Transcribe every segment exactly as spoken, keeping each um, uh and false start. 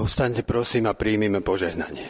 Povstaňte prosím a príjmime požehnanie.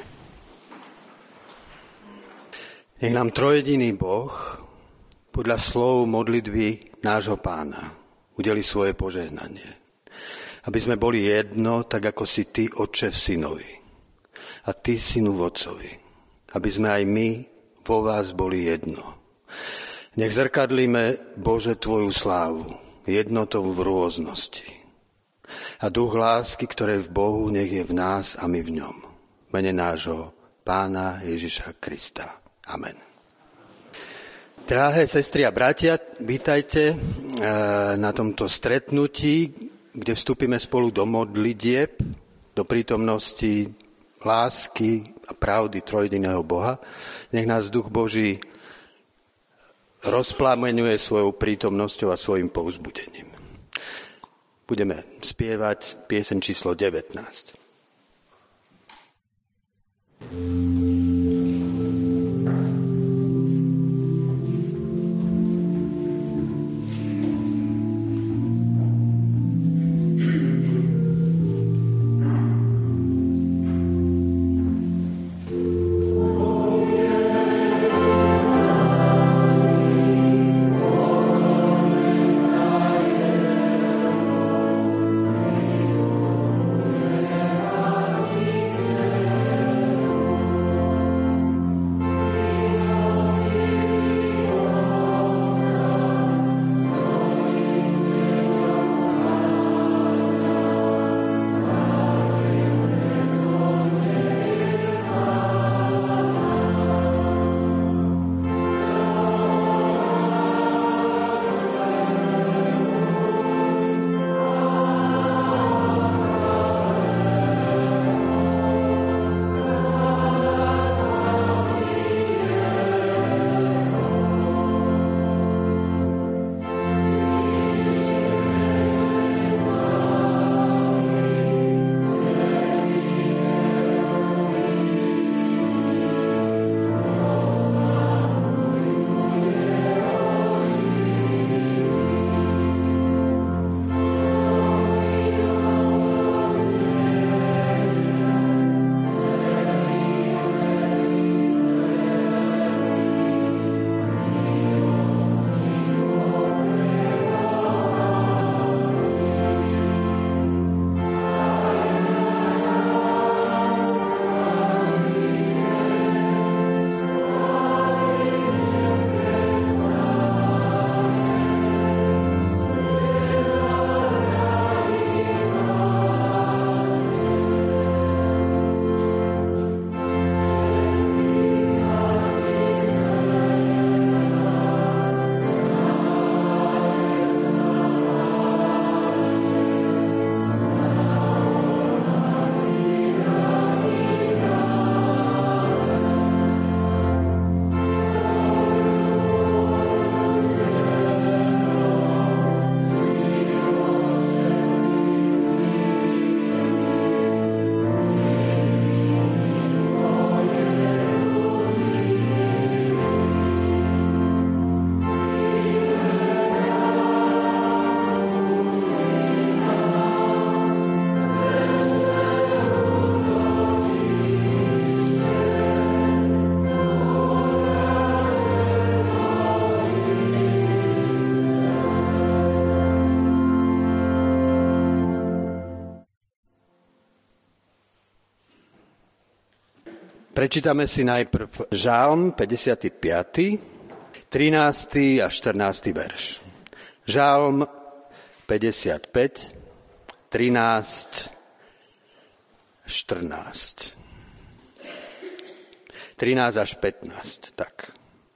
Nech nám trojediný Boh podľa slov modlitby nášho Pána udeli svoje požehnanie. Aby sme boli jedno, tak ako si Ty, Otče, v Synovi a Ty, Synu, v Otcovi. Aby sme aj my vo vás boli jedno. Nech zrkadlíme, Bože, Tvoju slávu, jednotou v rôznosti. A duch lásky, ktoré je v Bohu, nech je v nás a my v ňom. V mene nášho Pána Ježiša Krista. Amen. Drahé sestry a bratia, vítajte na tomto stretnutí, kde vstúpime spolu do modlitieb, do prítomnosti lásky a pravdy trojjediného Boha. Nech nás Duch Boží rozplameňuje svojou prítomnosťou a svojim povzbudením. Budeme spievať pieseň číslo devätnásť. Prečítame si najprv Žalm päťdesiatpäť, trinásty a štrnásty verš. Žalm päťdesiatpäť, trinásť, štrnásť. trinásť až pätnásť, tak.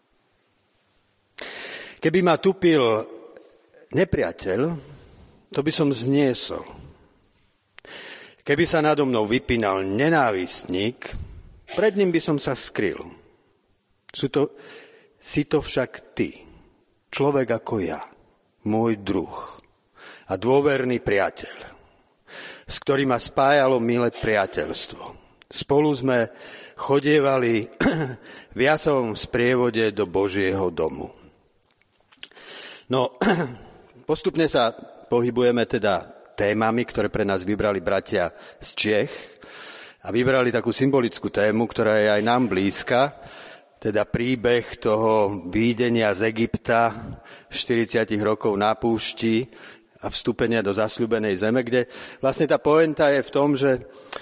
Keby ma tupil nepriateľ, to by som zniesol. Keby sa nado mnou vypínal nenávistník, pred ním by som sa skryl. Sú to, si to však ty, človek ako ja, môj druh a dôverný priateľ, s ktorým ma spájalo milé priateľstvo. Spolu sme chodievali v jasovom sprievode do Božieho domu. No, postupne sa pohybujeme teda témami, ktoré pre nás vybrali bratia z Čiech a vybrali takú symbolickú tému, ktorá je aj nám blízka, teda príbeh toho výjdenia z Egypta, štyridsať rokov na púšti a vstúpenia do zasľúbenej zeme, kde vlastne tá pointa je v tom, že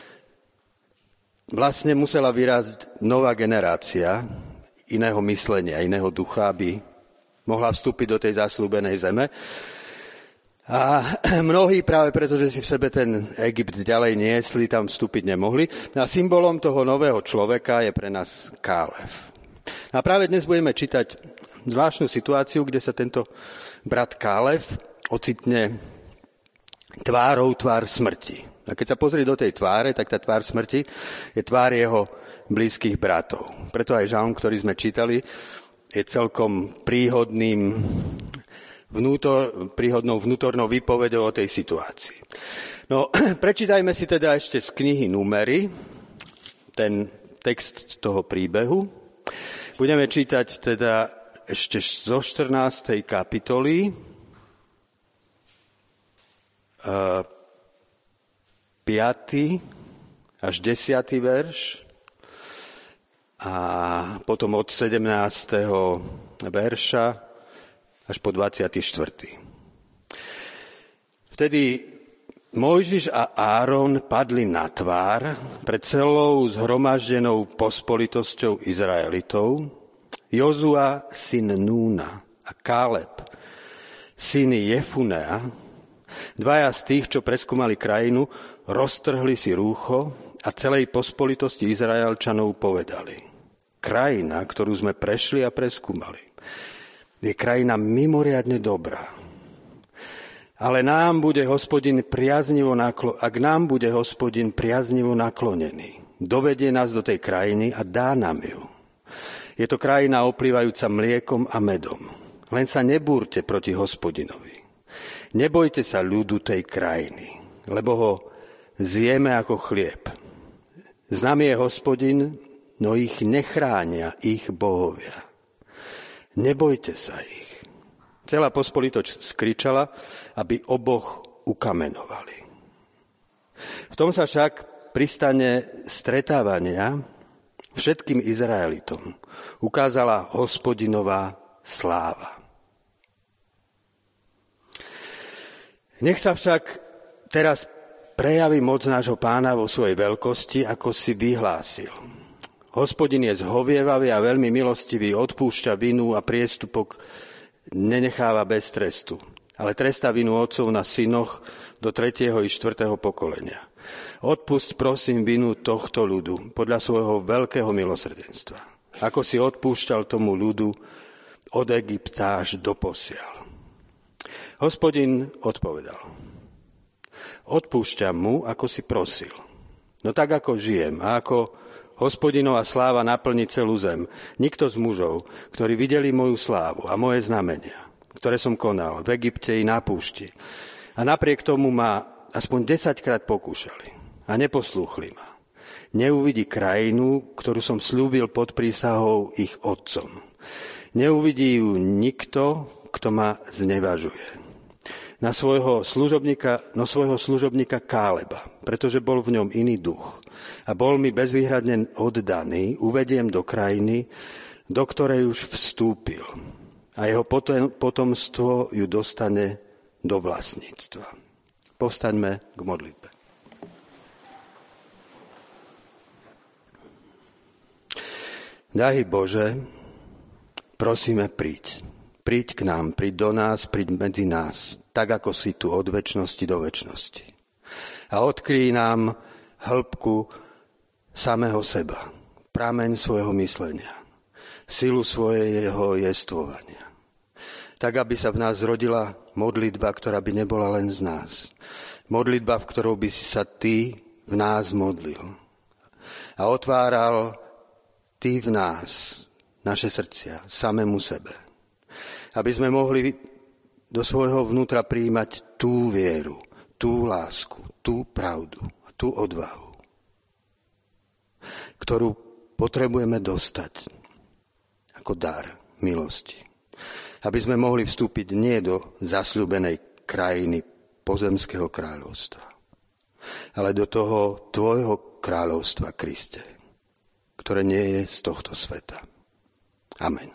vlastne musela vyrásť nová generácia iného myslenia, iného ducha, aby mohla vstúpiť do tej zasľúbenej zeme. A mnohí práve preto, že si v sebe ten Egypt ďalej niesli, tam vstúpiť nemohli. A symbolom toho nového človeka je pre nás Kálev. A práve dnes budeme čítať zvláštnu situáciu, kde sa tento brat Kálev ocitne tvárou tvár smrti. A keď sa pozrie do tej tváre, tak tá tvár smrti je tvár jeho blízkych bratov. Preto aj žalm, ktorý sme čítali, je celkom príhodným vnútor, príhodnou vnútornou výpovedou o tej situácii. No, prečítajme si teda ešte z knihy Númery ten text toho príbehu. Budeme čítať teda ešte zo štrnástej kapitoly piaty až desiaty verš a potom od sedemnásteho verša až po dvadsiaty štvrtý Vtedy Mojžiš a Áron padli na tvár pred celou zhromaždenou pospolitosťou Izraelitov. Jozua, syn Núna, a Káleb, syny Jefunea, dvaja z tých, čo preskúmali krajinu, roztrhli si rúcho a celej pospolitosti Izraelčanov povedali: krajina, ktorú sme prešli a preskúmali, je krajina mimoriadne dobrá. Ale nám bude Hospodin priaznivo naklo- ak nám bude Hospodin priaznivo naklonený, dovedie nás do tej krajiny a dá nám ju. Je to krajina oplývajúca mliekom a medom. Len sa nebúrte proti Hospodinovi. Nebojte sa ľudu tej krajiny, lebo ho zjeme ako chlieb. S nami je Hospodin, no ich nechránia ich bohovia. Nebojte sa ich. Celá pospolitoč skričala, aby oboch ukamenovali. V tom sa však pristane stretávania všetkým Izraelitom ukázala Hospodinová sláva. Nech sa však teraz prejaví moc nášho Pána vo svojej veľkosti, ako si vyhlásil. Hospodin je zhovievavý a veľmi milostivý, odpúšťa vinu a priestupok nenecháva bez trestu, ale trestá vinu otcov na synoch do tretieho i štvrtého pokolenia. Odpusť prosím vinu tohto ľudu podľa svojho veľkého milosrdenstva, ako si odpúšťal tomu ľudu od Egypta až doposiaľ. Hospodin odpovedal: odpúšťam mu, ako si prosil. No tak, ako žijem a ako Hospodinová sláva naplní celú zem, nikto z mužov, ktorí videli moju slávu a moje znamenia, ktoré som konal v Egypte i na púšti, a napriek tomu ma aspoň desaťkrát pokúšali a neposlúchli ma, neuvidí krajinu, ktorú som slúbil pod prísahou ich otcom. Neuvidí ju nikto, kto ma znevažuje. Na svojho služobníka, no svojho služobníka Káleba, pretože bol v ňom iný duch a bol mi bezvýhradne oddaný, uvediem do krajiny, do ktorej už vstúpil, a jeho potomstvo ju dostane do vlastníctva. Povstaňme k modlitbe. Drahý Bože, prosíme, príď. Príď k nám, príď do nás, príď medzi nás, tak ako si tu od večnosti do večnosti. A odkryj nám hĺbku samého seba, prameň svojho myslenia, silu svojho jestvovania. Tak, aby sa v nás zrodila modlitba, ktorá by nebola len z nás. Modlitba, v ktorou by si sa Ty v nás modlil. A otváral Ty v nás naše srdcia, samému sebe. Aby sme mohli do svojho vnútra prijímať tú vieru, tú lásku, tú pravdu a tú odvahu, ktorú potrebujeme dostať ako dar milosti. Aby sme mohli vstúpiť nie do zasľúbenej krajiny pozemského kráľovstva, ale do toho tvojho kráľovstva, Kriste, ktoré nie je z tohto sveta. Amen.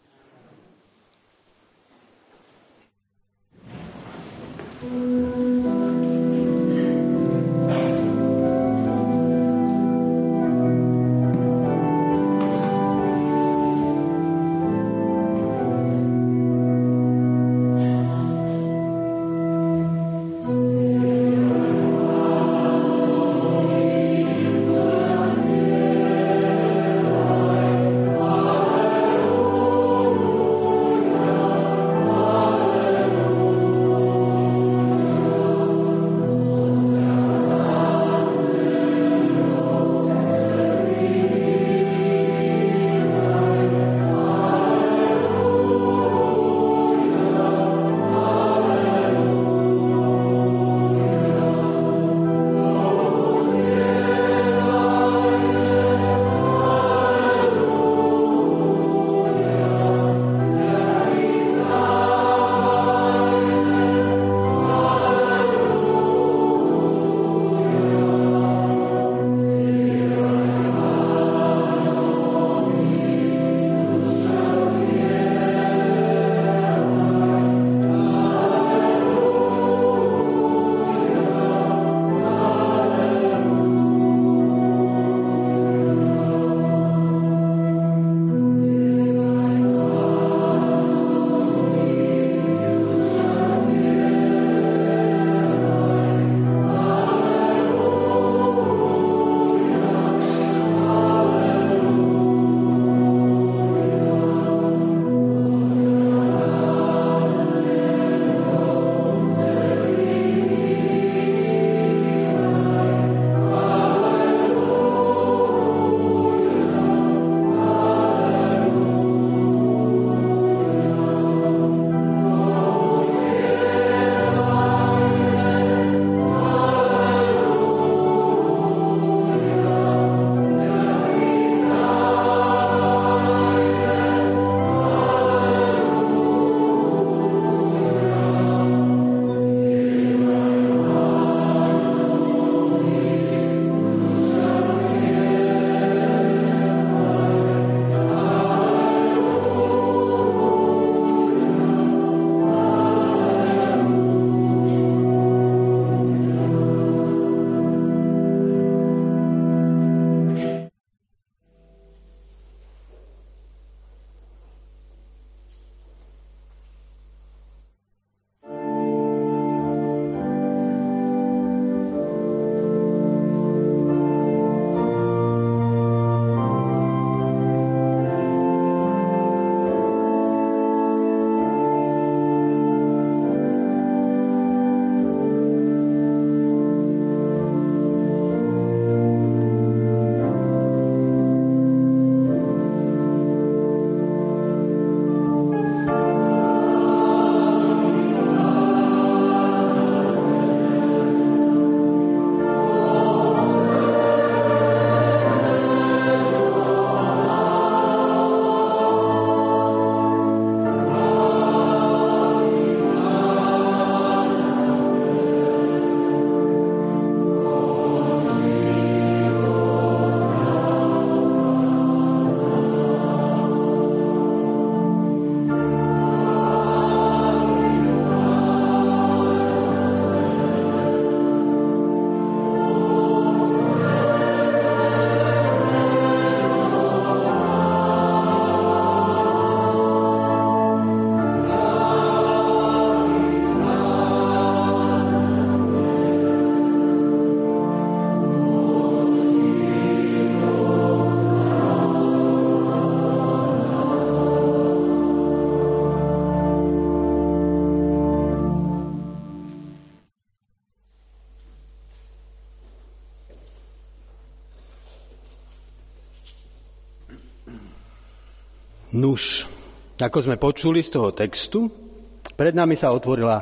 Nuž, ako sme počuli z toho textu, pred nami sa otvorila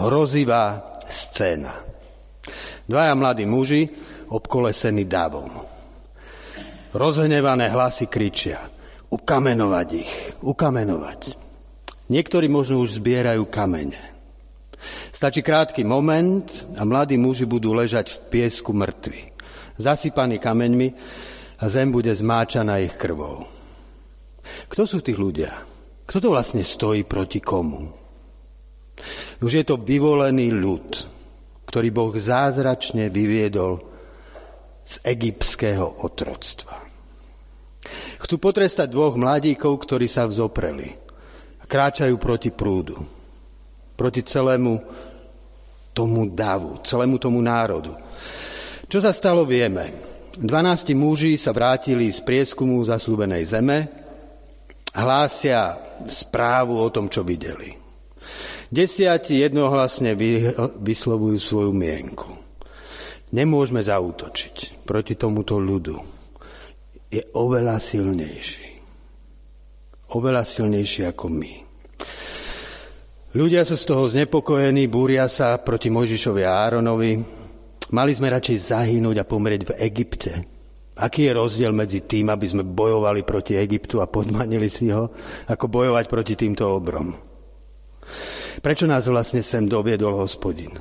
hrozivá scéna. Dvaja mladí muži obkolesení davom. Rozhnevané hlasy kričia: ukamenovať ich, ukamenovať. Niektorí možno už zbierajú kamene. Stačí krátky moment a mladí muži budú ležať v piesku mŕtvi, zasypaní kameňmi a zem bude zmáčaná ich krvou. Kto sú tí ľudia? Kto to vlastne stojí proti komu? Už je to vyvolený ľud, ktorý Boh zázračne vyviedol z egyptského otroctva. Chcú potrestať dvoch mladíkov, ktorí sa vzopreli a kráčajú proti prúdu, proti celému tomu davu, celému tomu národu. Čo sa stalo, vieme. Dvanásti muži sa vrátili z prieskumu zasľúbenej zeme, hlásia správu o tom, čo videli. Desiati jednohlasne vyslovujú svoju mienku. Nemôžeme zaútočiť proti tomuto ľudu. Je oveľa silnejší. Oveľa silnejší ako my. Ľudia sú z toho znepokojení, búria sa proti Mojžišovi a Áronovi. Mali sme radšej zahynúť a pomrieť v Egypte. Aký je rozdiel medzi tým, aby sme bojovali proti Egyptu a podmanili si ho, ako bojovať proti týmto obrom? Prečo nás vlastne sem doviedol Hospodin?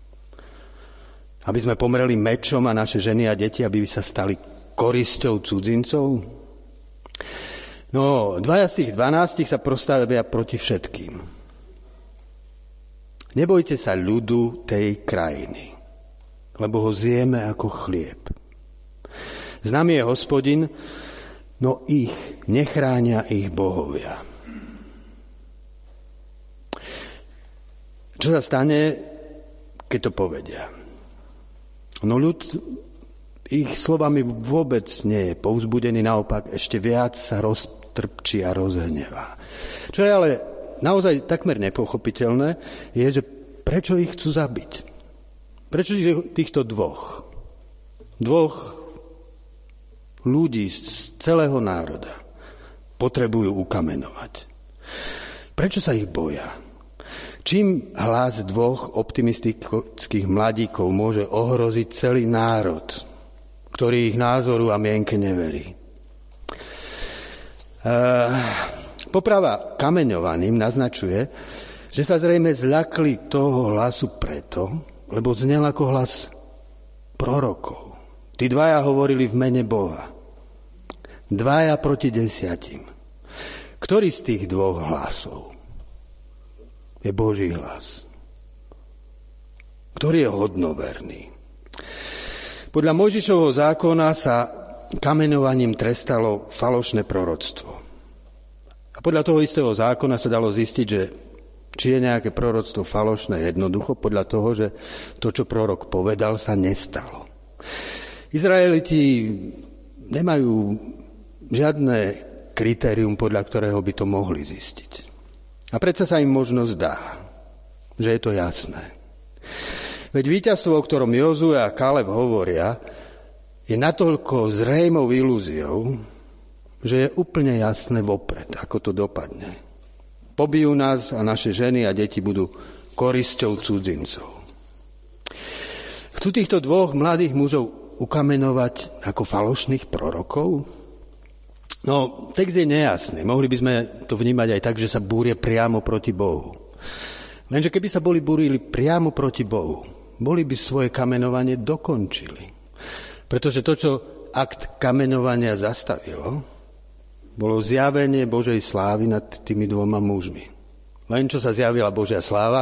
Aby sme pomreli mečom a naše ženy a deti, aby sa stali korisťou cudzincov? No, dvaja z tých dvanástich sa prostavia proti všetkým. Nebojte sa ľudu tej krajiny, lebo ho zjeme ako chlieb. Známy je Hospodin, no ich nechránia ich bohovia. Čo sa stane, keď to povedia? No ľud ich slovami vôbec nie je povzbudený, naopak ešte viac sa roztrpčí a rozhnevá. Čo je ale naozaj takmer nepochopiteľné, je, že prečo ich chcú zabiť? Prečo týchto dvoch? Dvoch ľudí z celého národa potrebujú ukamenovať. Prečo sa ich boja? Čím hlas dvoch optimistických mladíkov môže ohroziť celý národ, ktorý ich názoru a mienke neverí? Uh, poprava kameňovaným naznačuje, že sa zrejme zľakli toho hlasu preto, lebo znel ako hlas prorokov. Tí dvaja hovorili v mene Boha. Dvaja proti desiatim. Ktorý z tých dvoch hlasov je Boží hlas? Ktorý je hodnoverný? Podľa Mojžišovho zákona sa kameňovaním trestalo falošné proroctvo. A podľa toho istého zákona sa dalo zistiť, že či je nejaké proroctvo falošné, jednoducho podľa toho, že to, čo prorok povedal, sa nestalo. Izraeliti nemajú žiadne kritérium, podľa ktorého by to mohli zistiť. A predsa sa im možno zdá, že je to jasné. Veď víťazstvo, o ktorom Jozue a Kaleb hovoria, je natoľko zrejmou ilúziou, že je úplne jasné vopred, ako to dopadne. Pobijú nás a naše ženy a deti budú korisťou cudzincov. Chcú týchto dvoch mladých mužov ukamenovať ako falošných prorokov? No, text je nejasný. Mohli by sme to vnímať aj tak, že sa búria priamo proti Bohu. Lenže keby sa boli búrili priamo proti Bohu, boli by svoje kamenovanie dokončili. Pretože to, čo akt kamenovania zastavilo, bolo zjavenie Božej slávy nad tými dvoma mužmi. Len čo sa zjavila Božia sláva,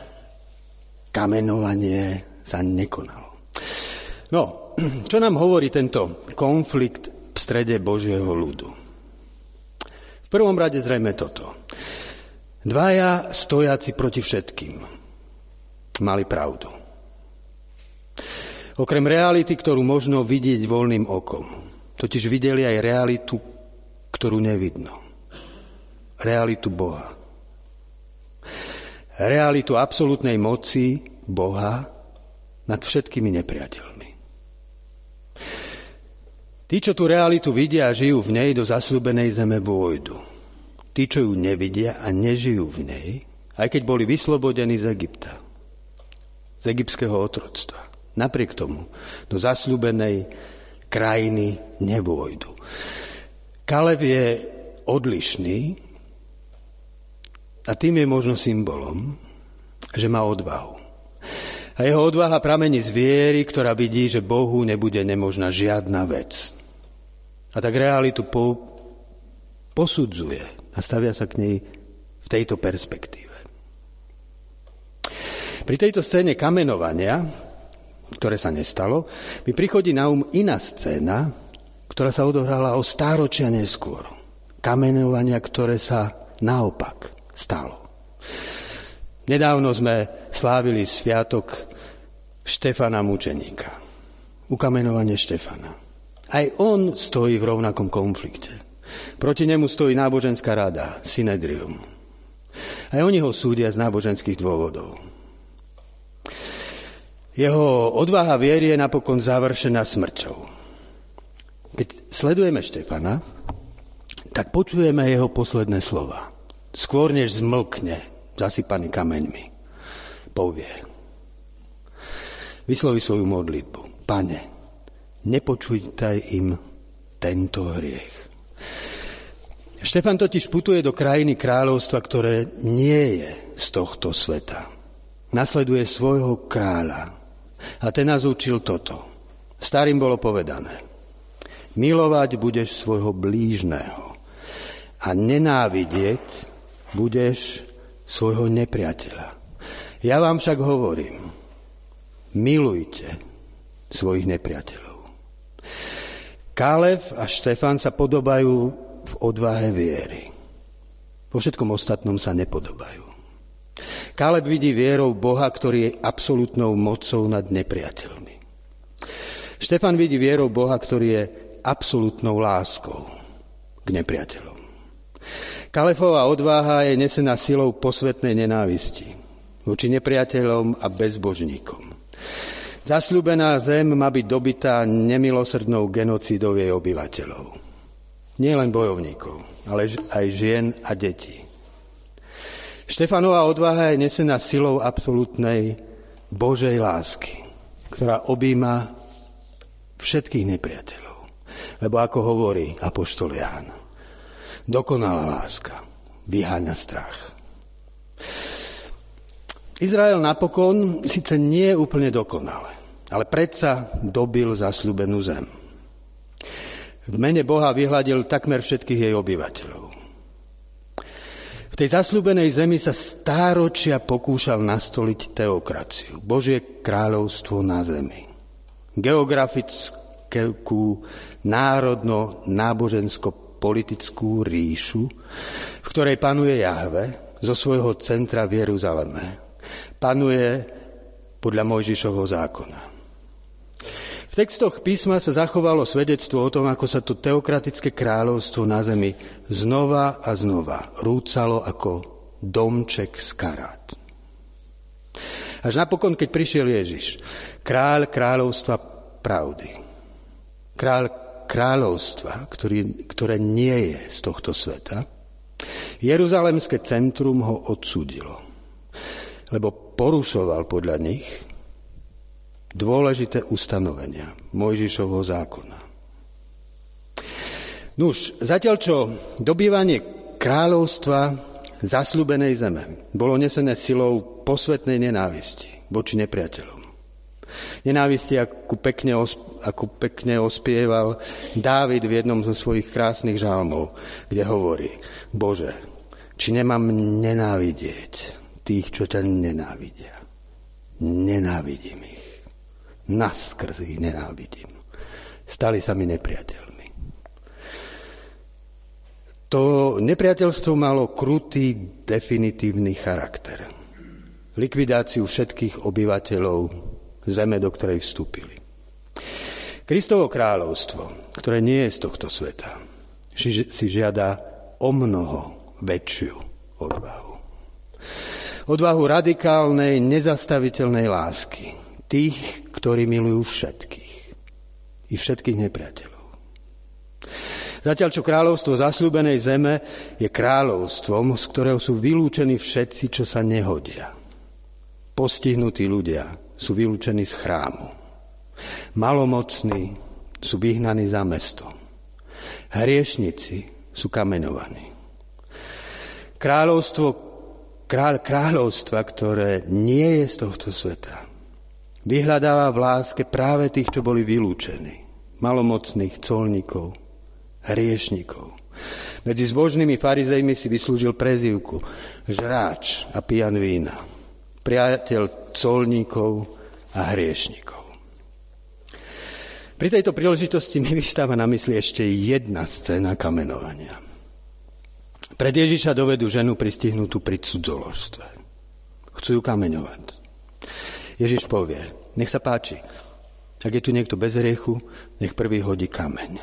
kamenovanie sa nekonalo. No, čo nám hovorí tento konflikt v strede Božieho ľudu? V prvom rade zrejme toto. Dvaja stojaci proti všetkým mali pravdu. Okrem reality, ktorú možno vidieť voľným okom, totiž videli aj realitu, ktorú nevidno. Realitu Boha. Realitu absolútnej moci Boha nad všetkými nepriateľmi. Tí, čo tú realitu vidia a žijú v nej, do zasľúbenej zeme vôjdu. Tí, čo ju nevidia a nežijú v nej, aj keď boli vyslobodení z Egypta, z egyptského otroctva, napriek tomu do zasľúbenej krajiny nevôjdu. Kaleb je odlišný a tým je možno symbolom, že má odvahu. A jeho odvaha pramení z viery, ktorá vidí, že Bohu nebude nemožná žiadna vec. A tak realitu po, posudzuje a stavia sa k nej v tejto perspektíve. Pri tejto scéne kamenovania, ktoré sa nestalo, mi prichodí na um iná scéna, ktorá sa odohrala o stáročia neskôr. Kamenovania, ktoré sa naopak stalo. Nedávno sme slávili sviatok Štefana mučeníka. Ukamenovanie Štefana. Aj on stojí v rovnakom konflikte. Proti nemu stojí náboženská rada, Synedrium. Aj oni ho súdia z náboženských dôvodov. Jeho odvaha viery je napokon završená smrťou. Keď sledujeme Štefana, tak počujeme jeho posledné slova. Skôr než zmlkne, zasypaný kameňmi, povie. Vysloví svoju modlitbu. Pane, nepočujtaj im tento hriech. Štefan totiž putuje do krajiny kráľovstva, ktoré nie je z tohto sveta. Nasleduje svojho kráľa. A ten nás učil toto. Starým bolo povedané. Milovať budeš svojho blížneho a nenávidieť budeš svojho nepriateľa. Ja vám však hovorím, milujte svojich nepriateľov. Kálev a Štefan sa podobajú v odvahe viery. Vo všetkom ostatnom sa nepodobajú. Káleb vidí vierou Boha, ktorý je absolútnou mocou nad nepriateľmi. Štefan vidí vierou Boha, ktorý je absolútnou láskou k nepriateľom. Kálebova odvaha je nesená silou posvetnej nenávisti voči nepriateľom a bezbožníkom. Zasľúbená zem má byť dobitá nemilosrdnou genocídou jej obyvateľov. Nie len bojovníkov, ale aj žien a detí. Štefanova odvaha je nesená silou absolútnej Božej lásky, ktorá objíma všetkých nepriateľov. Lebo ako hovorí apoštol Ján, dokonalá láska vyháňa strach. Izrael napokon síce nie je úplne dokonale, ale predsa dobil zasľúbenú zem. V mene Boha vyhľadil takmer všetkých jej obyvateľov. V tej zasľúbenej zemi sa stáročia pokúšal nastoliť teokraciu, Božie kráľovstvo na zemi. Geografickú, národno-nábožensko-politickú ríšu, v ktorej panuje Jahve zo svojho centra v Jeruzaleme. Panuje podľa Mojžišovho zákona. V textoch písma sa zachovalo svedectvo o tom, ako sa to teokratické kráľovstvo na zemi znova a znova rúcalo ako domček z karát. Až napokon, keď prišiel Ježiš, kráľ kráľovstva pravdy, kráľ kráľovstva, ktorý, ktoré nie je z tohto sveta, jeruzalemské centrum ho odsúdilo, lebo porušoval podľa nich dôležité ustanovenia Mojžišovho zákona. Nuž, zatiaľ čo dobývanie kráľovstva zasľúbenej zeme bolo nesené silou posvetnej nenávisti voči nepriateľom. Nenávisti, akú pekne, akú pekne ospieval Dávid v jednom zo svojich krásnych žalmov, kde hovorí: Bože, či nemám nenávidieť tých, čo ťa nenávidia. Nenávidím ich. Naskrz ich nenávidím. Stali sa mi nepriateľmi. To nepriateľstvo malo krutý, definitívny charakter. Likvidáciu všetkých obyvateľov zeme, do ktorej vstúpili. Kristovo kráľovstvo, ktoré nie je z tohto sveta, si žiada o mnoho väčšiu odvahu. Odvahu radikálnej, nezastaviteľnej lásky. Tých, ktorí milujú všetkých. I všetkých nepriateľov. Zatiaľ, čo kráľovstvo zasľúbenej zeme je kráľovstvom, z ktorého sú vylúčení všetci, čo sa nehodia. Postihnutí ľudia sú vylúčení z chrámu. Malomocní sú vyhnaní za mesto. Hriešnici sú kamenovaní. Kráľovstvo, kráľ kráľovstva, ktoré nie je z tohto sveta, vyhľadáva v láske práve tých, čo boli vylúčení. Malomocných, colníkov, hriešnikov. Medzi zbožnými farizejmi si vyslúžil prezývku žráč a pijan vína. Priateľ colníkov a hriešnikov. Pri tejto príležitosti mi vystáva na mysli ešte jedna scéna kamenovania. Pred Ježiša dovedú ženu pristihnutú pri cudzoložstve. Chcú ju kameňovať. Ježiš povie, nech sa páči, ak je tu niekto bez hriechu, nech prvý hodí kameň.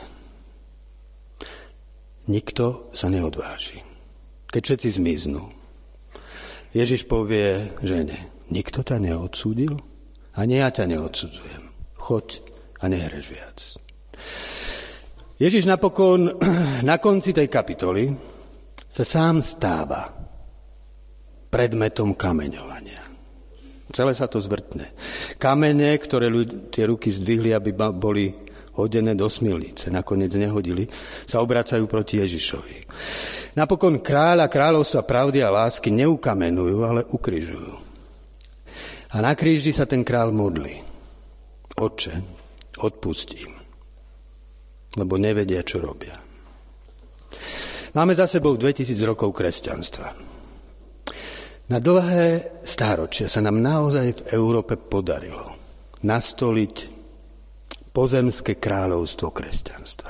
Nikto sa neodváži. Keď všetci zmiznú, Ježiš povie žene, nikto ťa neodsúdil? Ani ja ťa neodsudzujem. Choď a nehreš viac. Ježiš napokon na konci tej kapitoly sa sám stáva predmetom kameňovania. Celé sa to zvrtne. Kamene, ktoré ľudí, tie ruky zdvihli, aby boli hodené do smilnice, nakoniec nehodili, sa obracajú proti Ježišovi. Napokon kráľ a kráľovstva pravdy a lásky neukamenujú, ale ukrižujú. A na kríži sa ten kráľ modlí. Otče, odpusť im, lebo nevedia, čo robia. Máme za sebou dvetisíc rokov kresťanstva. Na dlhé stáročia sa nám naozaj v Európe podarilo nastoliť pozemské kráľovstvo kresťanstva.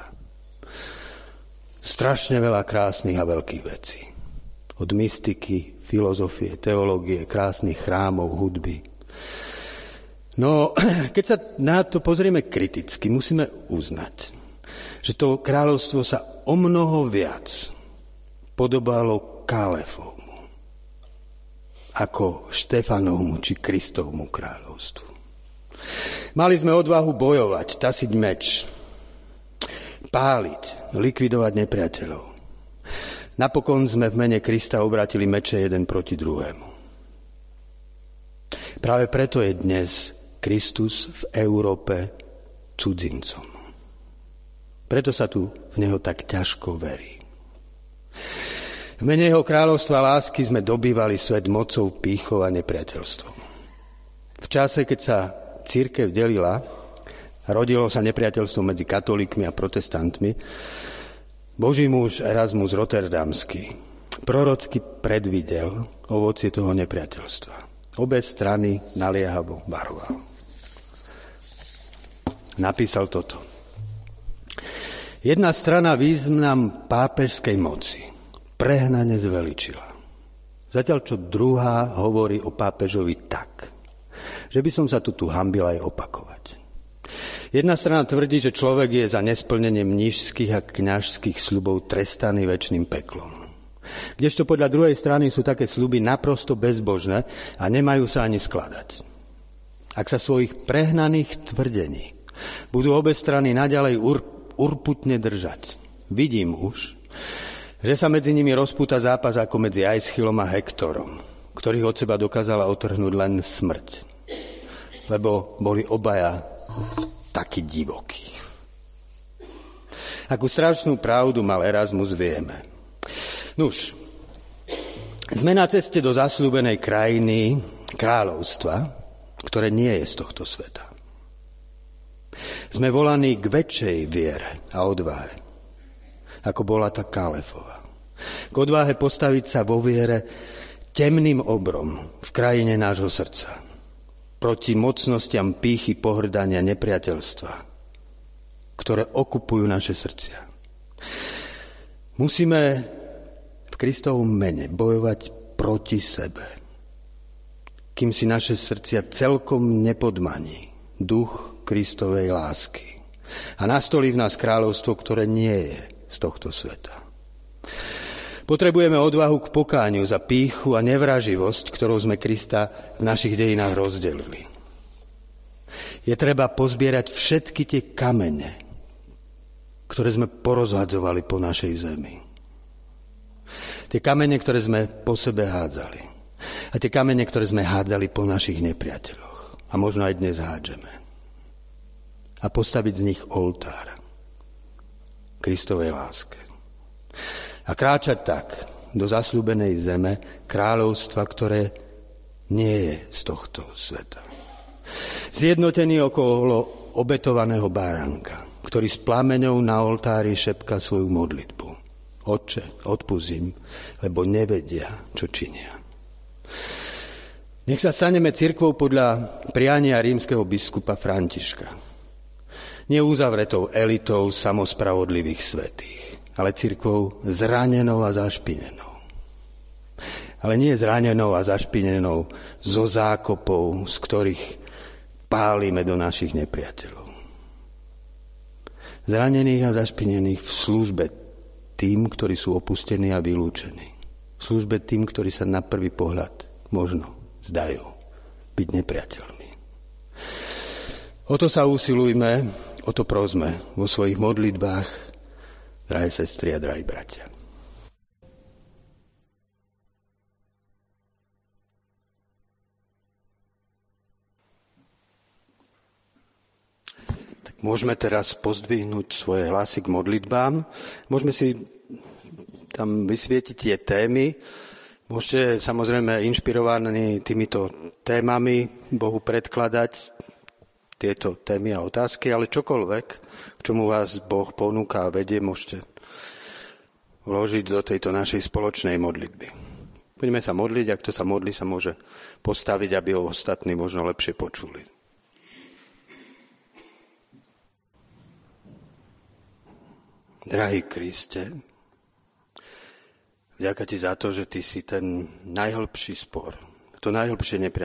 Strašne veľa krásnych a veľkých vecí. Od mystiky, filozofie, teológie, krásnych chrámov, hudby. No, keď sa na to pozrieme kriticky, musíme uznať, že to kráľovstvo sa o mnoho viac podobalo Kálefovi ako Štefanovmu či Kristovmu kráľovstvu. Mali sme odvahu bojovať, tasiť meč, páliť, likvidovať nepriateľov. Napokon sme v mene Krista obratili meče jeden proti druhému. Práve preto je dnes Kristus v Európe cudzincom. Preto sa tu v neho tak ťažko verí. V mene jeho kráľovstva lásky sme dobývali svet mocou, pýchou a nepriateľstvom. V čase, keď sa cirkev delila, rodilo sa nepriateľstvo medzi katolíkmi a protestantmi, Boží muž Erasmus Rotterdamský prorocky predvidel ovocie toho nepriateľstva. Obe strany naliehavo varoval. Napísal toto. Jedna strana význam pápežskej moci prehnane zveličila. Zatiaľ, čo druhá hovorí o pápežovi tak, že by som sa tu tu hanbil aj opakovať. Jedna strana tvrdí, že človek je za nesplnenie mníšskych a kňažských sľubov trestaný večným peklom. Kdežto podľa druhej strany sú také sľuby naprosto bezbožné a nemajú sa ani skladať. Ak sa svojich prehnaných tvrdení budú obe strany naďalej ur, urputne držať, vidím už, že sa medzi nimi rozpúta zápas ako medzi Aeschylom a Hektorom, ktorých od seba dokázala otrhnúť len smrť, lebo boli obaja takí divokí. Akú strašnú pravdu mal Erasmus, vieme. Nuž, sme na ceste do zasľúbenej krajiny kráľovstva, ktoré nie je z tohto sveta. Sme volaní k väčšej viere a odvahe, ako bola tá Kálefova. K odvahe postaviť sa vo viere temným obrom v krajine nášho srdca, proti mocnostiam pýchy, pohrdania, nepriateľstva, ktoré okupujú naše srdcia. Musíme v Kristovom mene bojovať proti sebe, kým si naše srdcia celkom nepodmaní duch Kristovej lásky a nastolí v nás kráľovstvo, ktoré nie je z tohto sveta. Potrebujeme odvahu k pokániu za pýchu a nevraživosť, ktorou sme Krista v našich dejinách rozdelili. Je treba pozbierať všetky tie kamene, ktoré sme porozhadzovali po našej zemi. Tie kamene, ktoré sme po sebe hádzali. A tie kamene, ktoré sme hádzali po našich nepriateľoch. A možno aj dnes hádžeme. A postaviť z nich oltár Kristovej láske. A kráčať tak do zasľúbenej zeme, kráľovstva, ktoré nie je z tohto sveta. Zjednotený okolo obetovaného baránka, ktorý s plameňou na oltári šepká svoju modlitbu. Otče, odpusť im, lebo nevedia, čo činia. Nech sa staneme cirkvou podľa priania rímskeho biskupa Františka. Neuzavretou elitou samospravodlivých svätých, ale cirkvou zranenou a zašpinenou. Ale nie zranenou a zašpinenou zo zákopov, z ktorých pálime do našich nepriateľov. Zranených a zašpinených v službe tým, ktorí sú opustení a vylúčení. V službe tým, ktorí sa na prvý pohľad možno zdajú byť nepriateľmi. O to sa usilujme, o to prosme vo svojich modlitbách, drahé sestry a drahí bratia. Tak môžeme teraz pozdvihnúť svoje hlasy k modlitbám. Môžeme si tam vysvietiť tie témy. Môžete samozrejme inšpirovaní týmito témami Bohu predkladať tieto témy a otázky, ale čokoľvek, k čomu vás Boh ponúka a vedie, môžete vložiť do tejto našej spoločnej modlitby. Budeme sa modliť, ak to sa modlí, sa môže postaviť, aby ho ostatní možno lepšie počuli. Drahý Kriste, vďaka ti za to, že ty si ten najhlbší spor, to najhlbšie nepriateľstvo